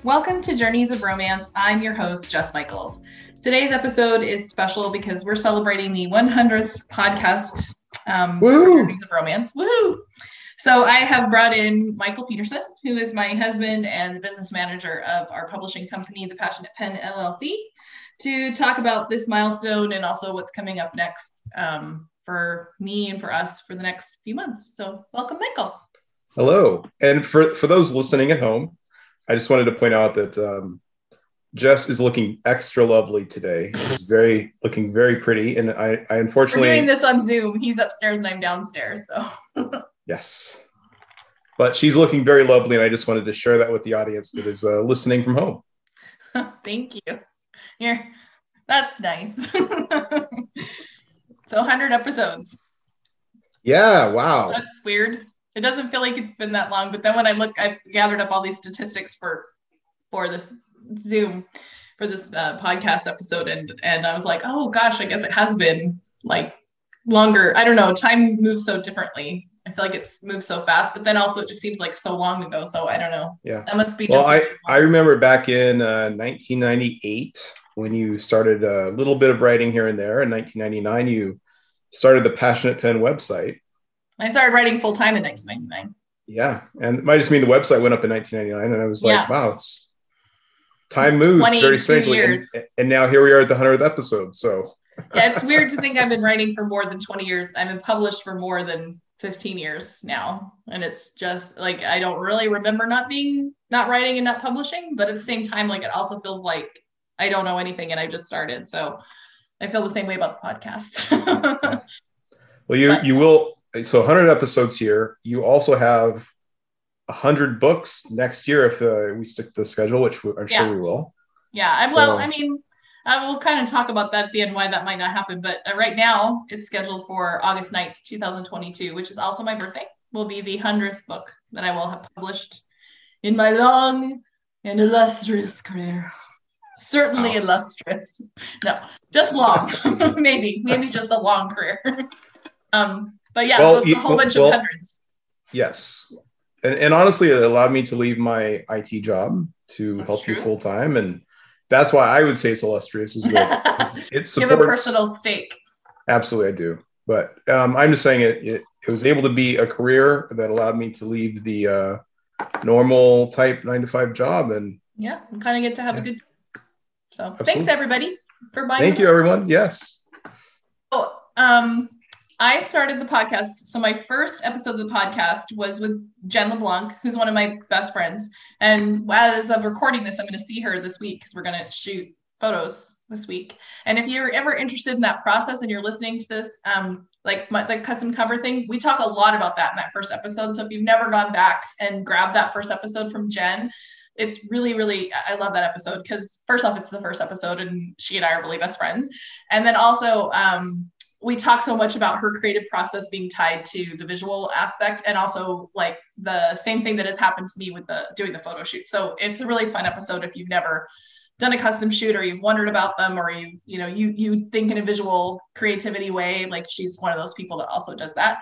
Welcome to Journeys of Romance. I'm your host, Jess Michaels. Today's episode is special because we're celebrating the 100th podcast for Journeys of Romance. Woohoo! So I have brought in Michael Peterson, who is my husband and the business manager of our publishing company, The Passionate Pen LLC, to talk about this milestone and also what's coming up next for me and for us for the next few months. So welcome, Michael. Hello. And for those listening at home, I just wanted to point out that Jess is looking extra lovely today. She's looking very pretty. And I unfortunately... We're doing this on Zoom. He's upstairs and I'm downstairs. So yes. But she's looking very lovely. And I just wanted to share that with the audience that is listening from home. Thank you. That's nice. So 100 episodes. Yeah, wow. That's weird. It doesn't feel like it's been that long, but then when I look, I've gathered up all these statistics for this Zoom, for this podcast episode, and I was like, oh gosh, I guess it has been like longer. I don't know. Time moves so differently. I feel like it's moved so fast, but then also it just seems like so long ago. So I don't know. Yeah. That must be. Well, I remember back in 1998 when you started a little bit of writing here and there. In 1999, you started the Passionate Pen website. I started writing full time in 1999. Yeah, and it might just mean the website went up in 1999, and I was like, wow, time moves very strangely. And now here we are at the 100th episode. So yeah, it's weird to think I've been writing for more than 20 years. I've been published for more than 15 years now, and it's just like I don't really remember not writing and not publishing, but at the same time, like it also feels like I don't know anything and I just started. So I feel the same way about the podcast. Well, you will. So 100 episodes here. You also have 100 books next year if we stick to the schedule, which I'm sure we will. Yeah. I will kind of talk about that at the end, why that might not happen. But right now it's scheduled for August 9th, 2022, which is also my birthday, will be the 100th book that I will have published in my long and illustrious career. Certainly illustrious. No, just long. maybe just a long career. But yeah, so it's a whole bunch of hundreds. Yes. And honestly, it allowed me to leave my IT job to help you full time. And that's why I would say it's illustrious, is that it supports... Give a personal stake. Absolutely, I do. But I'm just saying it was able to be a career that allowed me to leave the normal type 9-to-5 job. And yeah, and kind of get to have a good time. So thanks everybody for buying. Thank you, everyone. Yes. Oh, I started the podcast. So my first episode of the podcast was with Jen LeBlanc, who's one of my best friends. And as of recording this, I'm going to see her this week because we're going to shoot photos this week. And if you're ever interested in that process and you're listening to this, like the custom cover thing, we talk a lot about that in that first episode. So if you've never gone back and grabbed that first episode from Jen, it's really, really, I love that episode because first off, it's the first episode and she and I are really best friends. And then also, we talk so much about her creative process being tied to the visual aspect and also like the same thing that has happened to me with doing the photo shoot. So it's a really fun episode if you've never done a custom shoot or you've wondered about them or you think in a visual creativity way, like she's one of those people that also does that.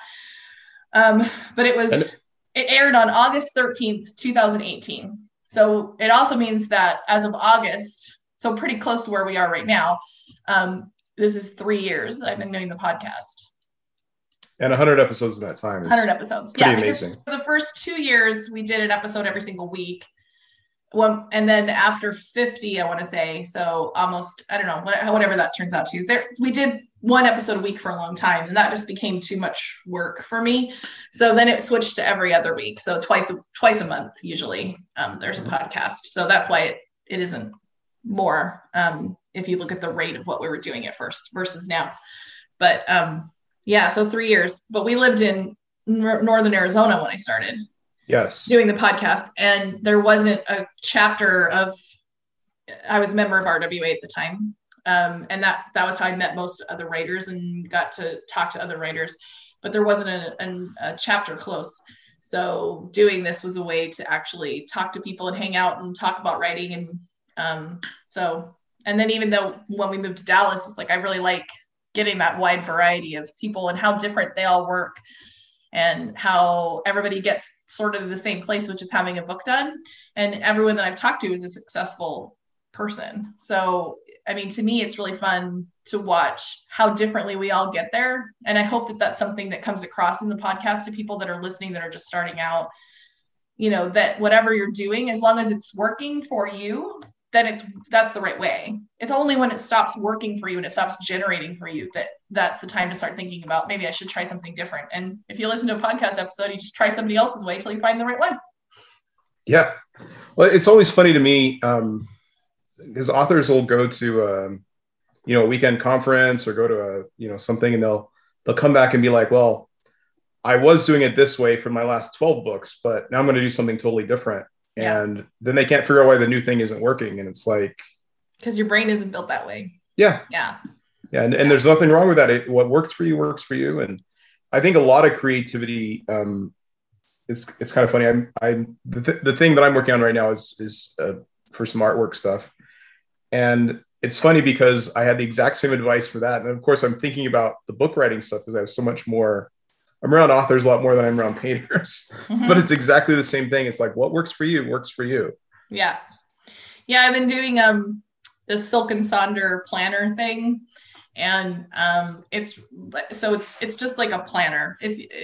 But it aired on August 13th, 2018. So it also means that as of August, so pretty close to where we are right now, this is 3 years that I've been doing the podcast. And 100 episodes in that time is 100 episodes. Pretty amazing. For the first 2 years, we did an episode every single week. And then after 50, I want to say, so almost, I don't know, whatever that turns out to. We did one episode a week for a long time, and that just became too much work for me. So then it switched to every other week. So twice a month, usually, there's a podcast. So that's why it isn't more, if you look at the rate of what we were doing at first versus now. But yeah, so 3 years. But we lived in Northern Arizona when I started. Yes. Doing the podcast, and there wasn't a chapter of. I was a member of RWA at the time, and that was how I met most other writers and got to talk to other writers. But there wasn't a chapter close, so doing this was a way to actually talk to people and hang out and talk about writing. And and then even though when we moved to Dallas, it's like I really like getting that wide variety of people and how different they all work. and how everybody gets sort of the same place, which is having a book done. And everyone that I've talked to is a successful person. So, I mean, to me, it's really fun to watch how differently we all get there. And I hope that that's something that comes across in the podcast to people that are listening, that are just starting out, you know, that whatever you're doing, as long as it's working for you, then that's the right way. It's only when it stops working for you and it stops generating for you that's the time to start thinking about, maybe I should try something different. And if you listen to a podcast episode, you just try somebody else's way till you find the right one. Yeah. Well, it's always funny to me because authors will go to, a weekend conference or go to something, and they'll come back and be like, well, I was doing it this way for my last 12 books, but now I'm going to do something totally different. Yeah. And then they can't figure out why the new thing isn't working. And it's like, because your brain isn't built that way. Yeah. Yeah. Yeah. And there's nothing wrong with that. What works for you. And I think a lot of creativity, it's kind of funny. The thing that I'm working on right now is for some artwork stuff. And it's funny because I had the exact same advice for that. And of course I'm thinking about the book writing stuff because I have so much more. I'm around authors a lot more than I'm around painters, but it's exactly the same thing. It's like, what works for you works for you. Yeah. Yeah. I've been doing the Silk and Sonder planner thing. And it's just like a planner.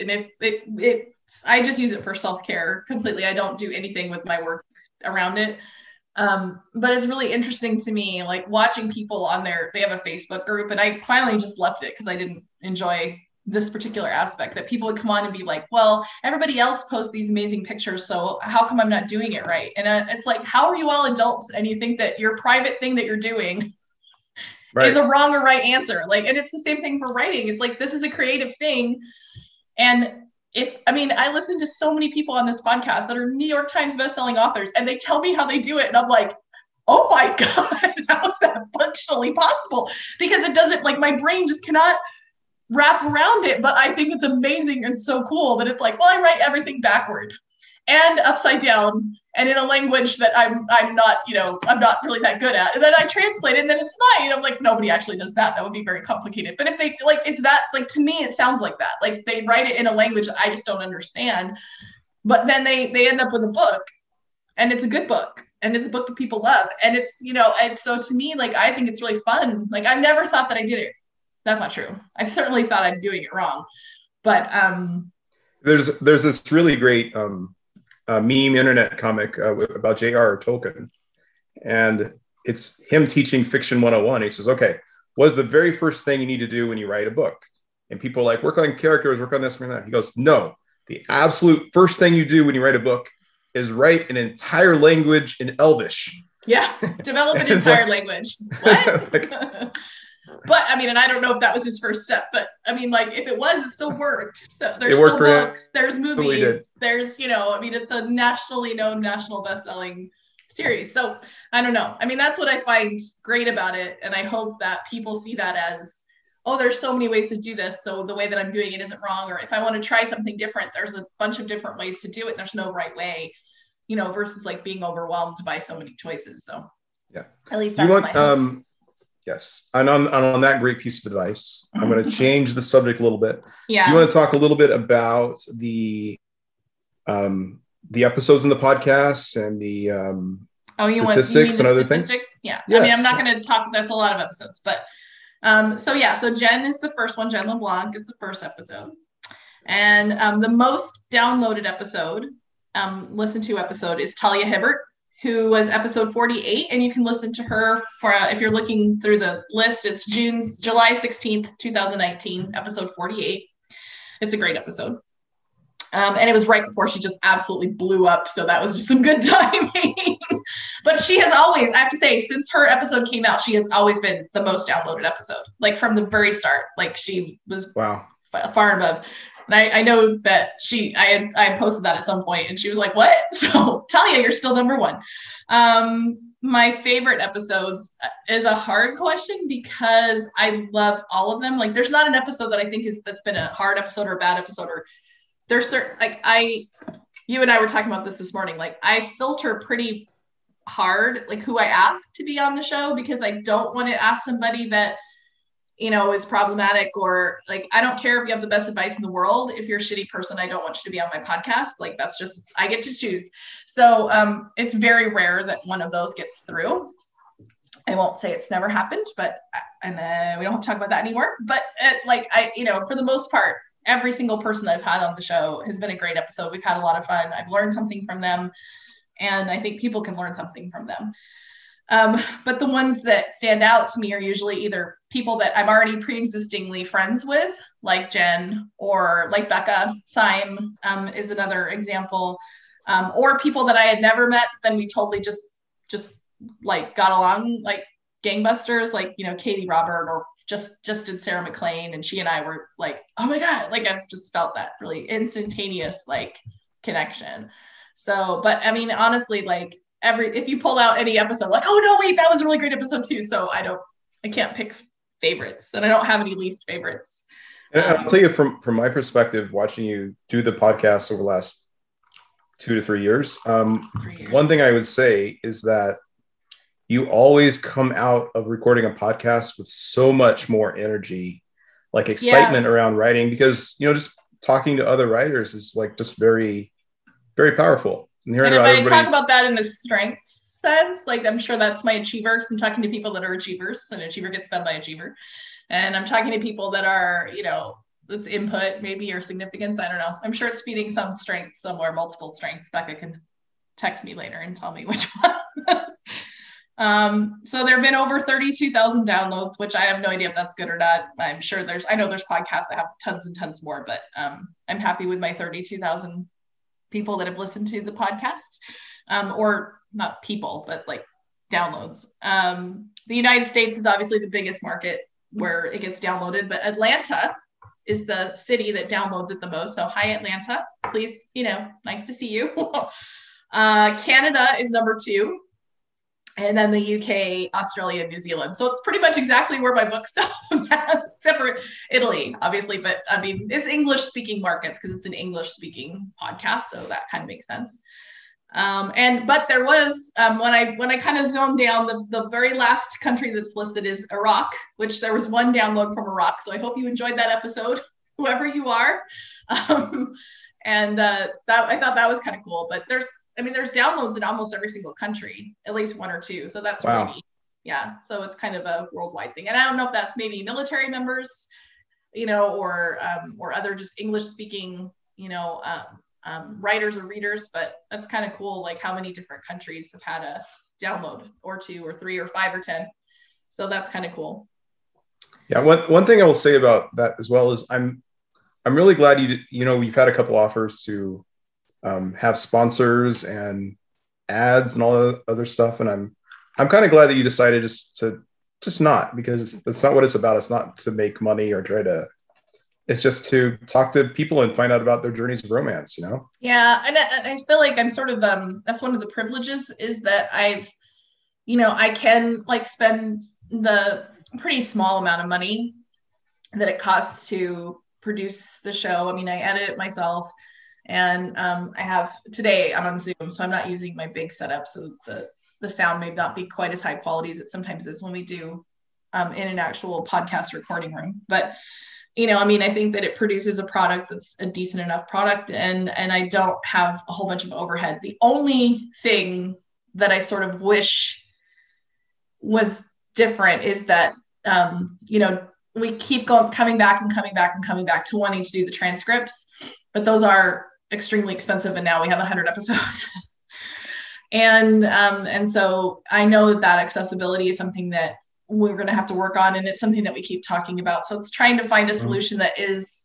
I just use it for self-care completely. I don't do anything with my work around it. But it's really interesting to me, like watching people on they have a Facebook group, and I finally just left it because I didn't enjoy this particular aspect, that people would come on and be like, well, everybody else posts these amazing pictures, so how come I'm not doing it right? And it's like, how are you all adults and you think that your private thing that you're doing is a wrong or right answer? Like, and it's the same thing for writing. It's like, this is a creative thing. And I listen to so many people on this podcast that are New York Times bestselling authors, and they tell me how they do it. And I'm like, oh my God, how is that functionally possible? Because it doesn't, like, my brain just cannot wrap around it. But I think it's amazing and so cool that it's like, well, I write everything backward and upside down and in a language that I'm not really that good at. And then I translate it and then it's fine. I'm like, nobody actually does that. That would be very complicated. But if they it's that, like, to me, it sounds like that. Like, they write it in a language that I just don't understand. But then they end up with a book, and it's a good book, and it's a book that people love. And it's, and so to me, like, I think it's really fun. Like, I've never thought that I did it. That's not true. I've certainly thought I'm doing it wrong. But there's this really great meme internet comic about J.R.R. Tolkien. And it's him teaching Fiction 101. He says, okay, what is the very first thing you need to do when you write a book? And people are like, work on characters, work on this and that. He goes, no, the absolute first thing you do when you write a book is write an entire language in Elvish. Yeah, develop an entire language. What? But and I don't know if that was his first step, but if it was, it still worked. So there's still books, there's movies, there's, it's a nationally known, national best-selling series. So I don't know. That's what I find great about it. And I hope that people see that as, oh, there's so many ways to do this, so the way that I'm doing it isn't wrong. Or if I want to try something different, there's a bunch of different ways to do it. There's no right way, versus like being overwhelmed by so many choices. So yeah, at least that's my hope. Yes. And on that great piece of advice, I'm going to change the subject a little bit. Yeah. Do you want to talk a little bit about the episodes in the podcast and the statistics and other things? Yeah. Yes. I'm not going to talk. That's a lot of episodes, but so Jen is the first one. Jen LeBlanc is the first episode. And the most downloaded episode, listened to episode, is Talia Hibbert, who was episode 48, and you can listen to her for if you're looking through the list. It's July 16th, 2019, episode 48. It's a great episode. And it was right before she just absolutely blew up, so that was just some good timing. But she has always, I have to say, since her episode came out, she has always been the most downloaded episode, like from the very start. Like, she was far above. And I know that I had posted that at some point, and she was like, what? So Talia, you're still number one. My favorite episodes is a hard question because I love all of them. Like, there's not an episode that I think that's been a hard episode or a bad episode, or there's certain, like, you and I were talking about this morning. Like, I filter pretty hard, like, who I ask to be on the show, because I don't want to ask somebody that is problematic, or like, I don't care if you have the best advice in the world. If you're a shitty person, I don't want you to be on my podcast. Like, that's just, I get to choose. So it's very rare that one of those gets through. I won't say it's never happened, but, and we don't have to talk about that anymore. But for the most part, every single person I've had on the show has been a great episode. We've had a lot of fun. I've learned something from them, and I think people can learn something from them. But the ones that stand out to me are usually either people that I'm already pre-existingly friends with, like Jen, or like Becca. Syme is another example, or people that I had never met, then we totally just like got along like gangbusters, like, Katie Robert, or just did Sarah McLean, and she and I were like, oh my God, like I've just felt that really instantaneous like connection. So, but I mean, honestly, like if you pull out any episode, like, oh no, wait, that was a really great episode too. So I can't pick favorites, and I don't have any least favorites. And I'll tell you from my perspective, watching you do the podcast over the last 2 to 3 years, 3 years. One thing I would say is that you always come out of recording a podcast with so much more energy, like excitement around writing, because, just talking to other writers is like just very, very powerful. And if I talk about that in the strength sense, like I'm sure that's my achievers. I'm talking to people that are achievers, and achiever gets fed by achiever. And I'm talking to people that are, it's input maybe, or significance. I don't know. I'm sure it's feeding some strength somewhere, multiple strengths. Becca can text me later and tell me which one. So there have been over 32,000 downloads, which I have no idea if that's good or not. I'm sure I know there's podcasts that have tons and tons more, but I'm happy with my 32,000 people that have listened to the podcast, or not people, but like downloads. The United States is obviously the biggest market where it gets downloaded, but Atlanta is the city that downloads it the most. So hi, Atlanta, please, nice to see you. Canada is number 2. And then the UK, Australia, New Zealand. So it's pretty much exactly where my book sells, except for Italy, obviously. But I mean, it's English-speaking markets because it's an English-speaking podcast, so that kind of makes sense. But there was when I kind of zoned down, the very last country that's listed is Iraq, which there was one download from Iraq. So I hope you enjoyed that episode, whoever you are. I thought that was kind of cool. But there's downloads in almost every single country, at least 1 or 2. So that's wow. Really neat. Yeah. So it's kind of a worldwide thing. And I don't know if that's maybe military members, or other just English speaking, writers or readers, but that's kind of cool. Like how many different countries have had a download, or 2 or 3 or 5 or 10. So that's kind of cool. Yeah. One thing I will say about that as well is I'm really glad you've had a couple offers to have sponsors and ads and all the other stuff. And I'm kind of glad that you decided to just not, because that's not what it's about. It's not to make money or it's just to talk to people and find out about their journeys of romance, Yeah. And I feel like I'm sort of, that's one of the privileges, is that I can like spend the pretty small amount of money that it costs to produce the show. I mean, I edit it myself. And today I'm on Zoom, so I'm not using my big setup. So the sound may not be quite as high quality as it sometimes is when we do in an actual podcast recording room. But, I think that it produces a product that's a decent enough product, and I don't have a whole bunch of overhead. The only thing that I sort of wish was different is that, we keep coming back to wanting to do the transcripts, but those are extremely expensive, and now we have 100 episodes. and so I know that accessibility is something that we're going to have to work on, and it's something that we keep talking about. So it's trying to find a solution that is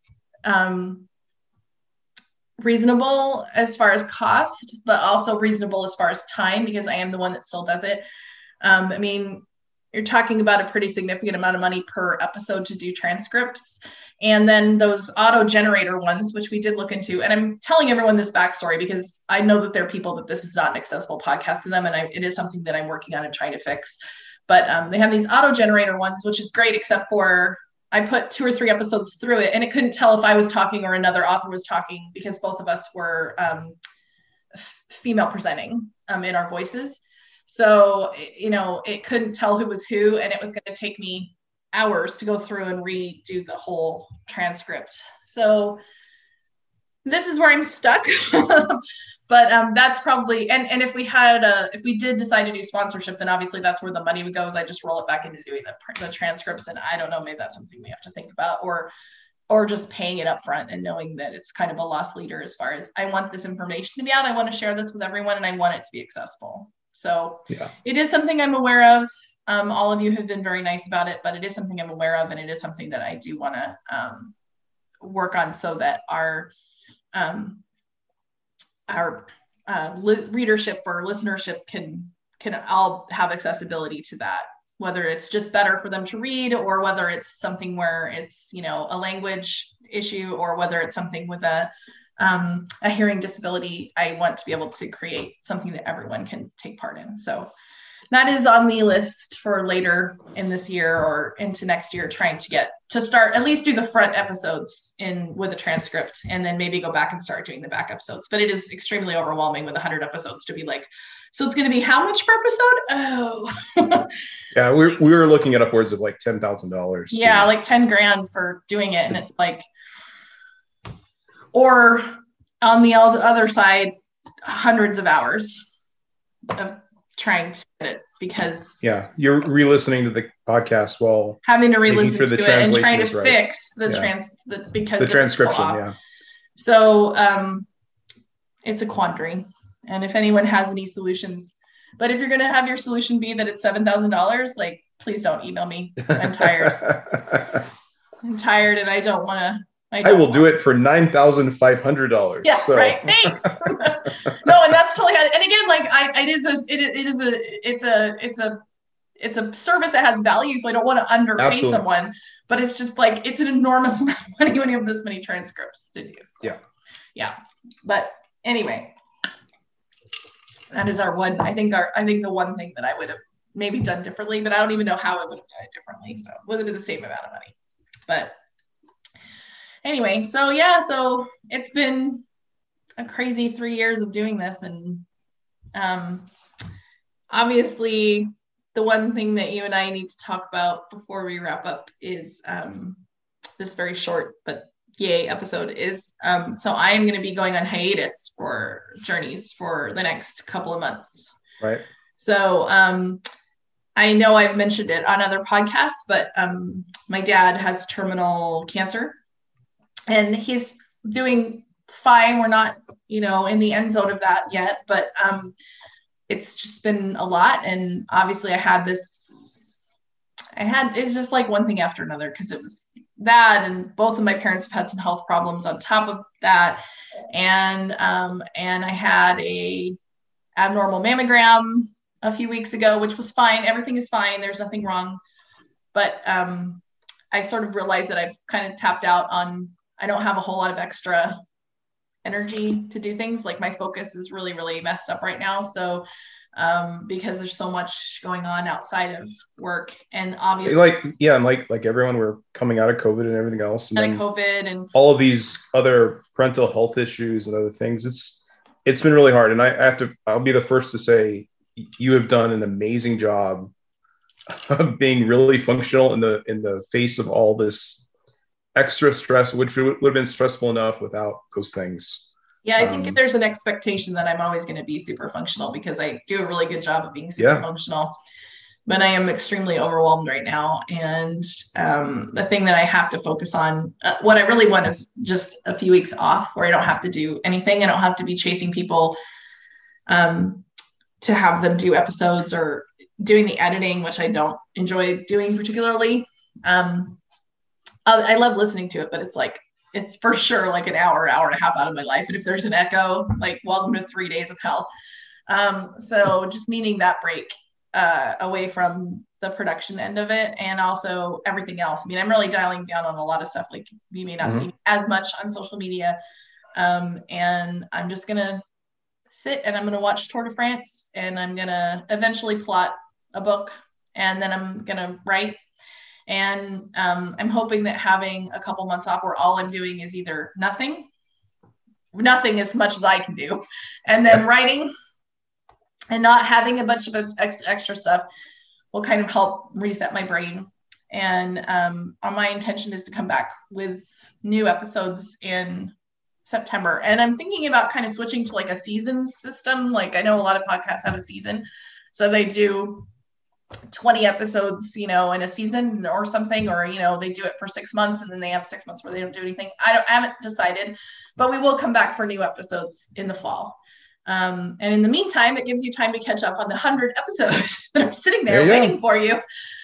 reasonable as far as cost, but also reasonable as far as time, because I am the one that still does it. You're talking about a pretty significant amount of money per episode to do transcripts. And then those auto generator ones, which we did look into, and I'm telling everyone this backstory because I know that there are people that this is not an accessible podcast to them. And it is something that I'm working on and trying to fix. But they have these auto generator ones, which is great, except for I put 2 or 3 episodes through it, and it couldn't tell if I was talking or another author was talking, because both of us were female presenting in our voices. So, it couldn't tell who was who, and it was going to take me hours to go through and redo the whole transcript. So this is where I'm stuck. But that's probably, and if we did decide to do sponsorship, then obviously that's where the money would go, is I just roll it back into doing the transcripts. And I don't know, maybe that's something we have to think about, or just paying it up front and knowing that it's kind of a loss leader as far as I want this information to be out. I want to share this with everyone, and I want it to be accessible. So It is something I'm aware of. All of you have been very nice about it, but it is something I'm aware of, and it is something that I do want to work on so that our readership or listenership can all have accessibility to that, whether it's just better for them to read, or whether it's something where it's, a language issue, or whether it's something with a hearing disability. I want to be able to create something that everyone can take part in. So that is on the list for later in this year or into next year, trying to start, at least do the front episodes with a transcript, and then maybe go back and start doing the back episodes. But it is extremely overwhelming with 100 episodes to be like, so it's going to be how much per episode? Oh. Yeah, we were looking at upwards of like $10,000. Yeah, like 10 grand for doing it. And it's like, or on the other side, hundreds of hours of trying to get it, because you're re-listening to the podcast while having to re-listen to it and trying to fix because the transcription. So it's a quandary, and if anyone has any solutions, but if you're going to have your solution be that it's $7,000, like, please don't email me. I'm tired. And I don't want to. I will do it for $9,500. Yeah, so. Right. Thanks. No, and that's totally. And again, like it's a service that has value, so I don't want to underpay someone. But it's just like, it's an enormous amount of money when you have this many transcripts to do. So, yeah. But anyway, that is our one. I think the one thing that I would have maybe done differently, but I don't even know how I would have done it differently. So it would have been the same amount of money, but. Anyway, so it's been a crazy 3 years of doing this. And obviously the one thing that you and I need to talk about before we wrap up is this very short but yay episode is, so I am going to be going on hiatus for Journeys for the next couple of months. Right. So I know I've mentioned it on other podcasts, but my dad has terminal cancer. And he's doing fine. We're not, in the end zone of that yet, but it's just been a lot. And obviously it's just like one thing after another, because it was that, and both of my parents have had some health problems on top of that. And I had a abnormal mammogram a few weeks ago, which was fine. Everything is fine. There's nothing wrong. But I sort of realized that I've kind of tapped out on, I don't have a whole lot of extra energy to do things. Like, my focus is really, really messed up right now. So, because there's so much going on outside of work, and obviously like everyone, we're coming out of COVID and everything else. And and all of these other parental health issues and other things. It's been really hard. And I'll be the first to say, you have done an amazing job of being really functional in the face of all this extra stress, which would have been stressful enough without those things. Yeah, I think there's an expectation that I'm always going to be super functional, because I do a really good job of being super functional, but I am extremely overwhelmed right now. And the thing that I have to focus on, what I really want is just a few weeks off where I don't have to do anything. I don't have to be chasing people to have them do episodes or doing the editing, which I don't enjoy doing particularly. I love listening to it, but it's for sure like an hour and a half out of my life. And if there's an echo, like, welcome to 3 days of hell. So just needing that break away from the production end of it, and also everything else. I mean, I'm really dialing down on a lot of stuff. Like, you may not see as much on social media. And I'm just going to sit and I'm going to watch Tour de France, and I'm going to eventually plot a book, and then I'm going to write. And I'm hoping that having a couple months off where all I'm doing is either nothing as much as I can do, and then writing, and not having a bunch of extra stuff will kind of help reset my brain And my intention is to come back with new episodes in September. And I'm thinking about kind of switching to like a season system. Like I know a lot of podcasts have a season. So they do 20 episodes, in a season or something, or, they do it for 6 months and then they have 6 months where they don't do anything. I haven't decided, but we will come back for new episodes in the fall. And in the meantime, it gives you time to catch up on the 100 episodes that are sitting there waiting for you,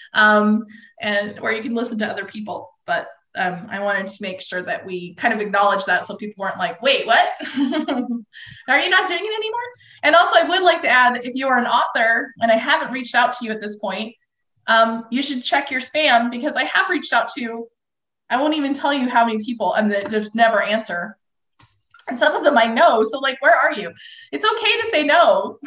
and where you can listen to other people. But I wanted to make sure that we kind of acknowledge that, so people weren't like, wait, what? Are you not doing it anymore? And also, I would like to add, if you are an author and I haven't reached out to you at this point, you should check your spam, because I have reached out to, I won't even tell you how many people, and that just never answer. And some of them I know. So like, where are you? It's okay to say no.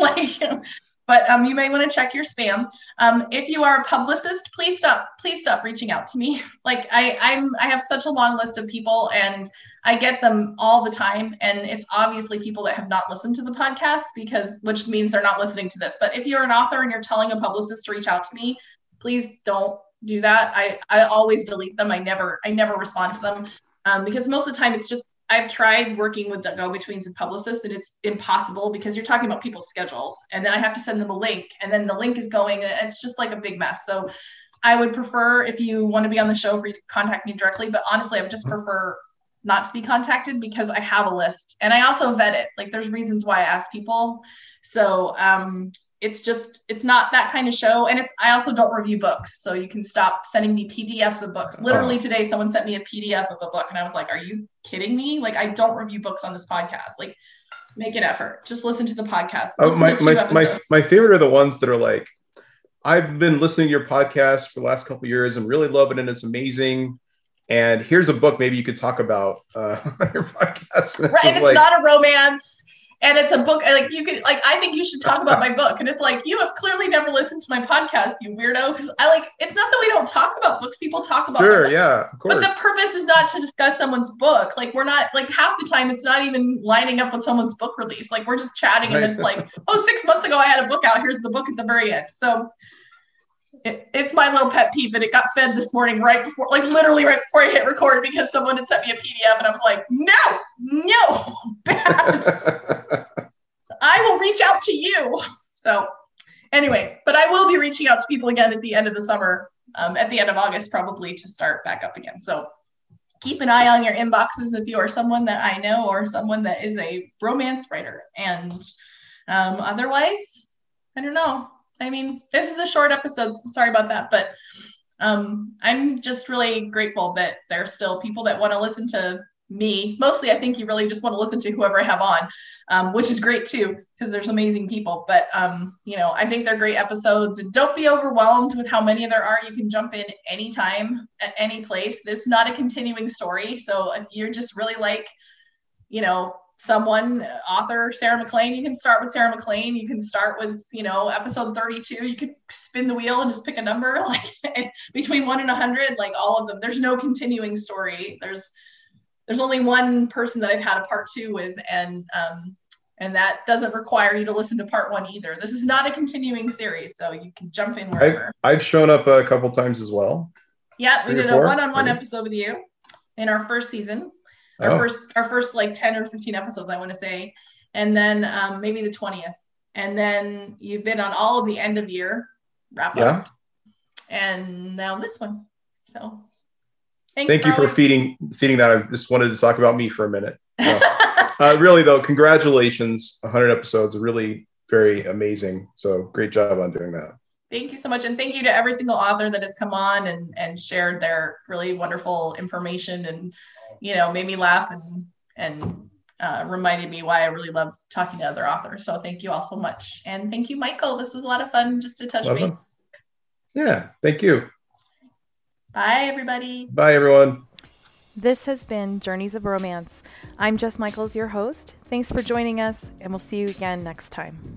But you may want to check your spam. If you are a publicist, please stop reaching out to me. Like I have such a long list of people and I get them all the time. And it's obviously people that have not listened to the podcast, which means they're not listening to this. But if you're an author and you're telling a publicist to reach out to me, please don't do that. I always delete them. I never respond to them, because most of the time it's just, I've tried working with the go-betweens and publicists, and it's impossible, because you're talking about people's schedules, and then I have to send them a link, and then the link is going, it's just like a big mess. So I would prefer, if you want to be on the show, for you to contact me directly, but honestly, I would just prefer not to be contacted, because I have a list and I also vet it. Like there's reasons why I ask people. So it's not that kind of show. And I also don't review books. So you can stop sending me PDFs of books. Literally today, someone sent me a PDF of a book and I was like, are you kidding me? Like, I don't review books on this podcast. Like, make an effort. Just listen to the podcast. My favorite are the ones that are like, I've been listening to your podcast for the last couple of years and really love it. And it's amazing. And here's a book maybe you could talk about on your podcast. And it's not a romance. And it's a book, like I think you should talk about my book. And it's like, you have clearly never listened to my podcast, you weirdo. Because it's not that we don't talk about books. People talk about Sure, yeah, of course. But the purpose is not to discuss someone's book. Like we're not, like half the time it's not even lining up with someone's book release. Like we're just chatting and it's like, 6 months ago I had a book out. Here's the book at the very end. So it's my little pet peeve that it got fed this morning literally right before I hit record, because someone had sent me a PDF and I was like, no, bad. I will reach out to you. So anyway, but I will be reaching out to people again at the end of the summer, at the end of August, probably, to start back up again. So keep an eye on your inboxes if you are someone that I know or someone that is a romance writer. And otherwise, I don't know. I mean, this is a short episode, so sorry about that, but I'm just really grateful that there's still people that want to listen to me. Mostly, I think you really just want to listen to whoever I have on, which is great too, because there's amazing people. But, I think they're great episodes, and don't be overwhelmed with how many there are. You can jump in anytime at any place. It's not a continuing story. So if you're just really like, someone, author Sarah MacLean, you can start with Sarah MacLean. You can start with, episode 32. You could spin the wheel and just pick a number, like between 1 and 100, like all of them. There's no continuing story. There's only one person that I've had a part 2 with, and that doesn't require you to listen to part 1 either. This is not a continuing series, so you can jump in wherever. I've shown up a couple times as well. Yeah, we did a one-on-one episode with you in our first season. Our first like 10 or 15 episodes, I want to say. And then maybe the 20th. And then you've been on all of the end of year wrap up. And now this one. So thank you for feeding that. I just wanted to talk about me for a minute. Really though, congratulations. 100 episodes are really very amazing. So great job on doing that. Thank you so much. And thank you to every single author that has come on and shared their really wonderful information and, made me laugh and reminded me why I really love talking to other authors. So thank you all so much. And thank you, Michael. This was a lot of fun just to touch base. Yeah, thank you. Bye, everybody. Bye, everyone. This has been Journeys of Romance. I'm Jess Michaels, your host. Thanks for joining us, and we'll see you again next time.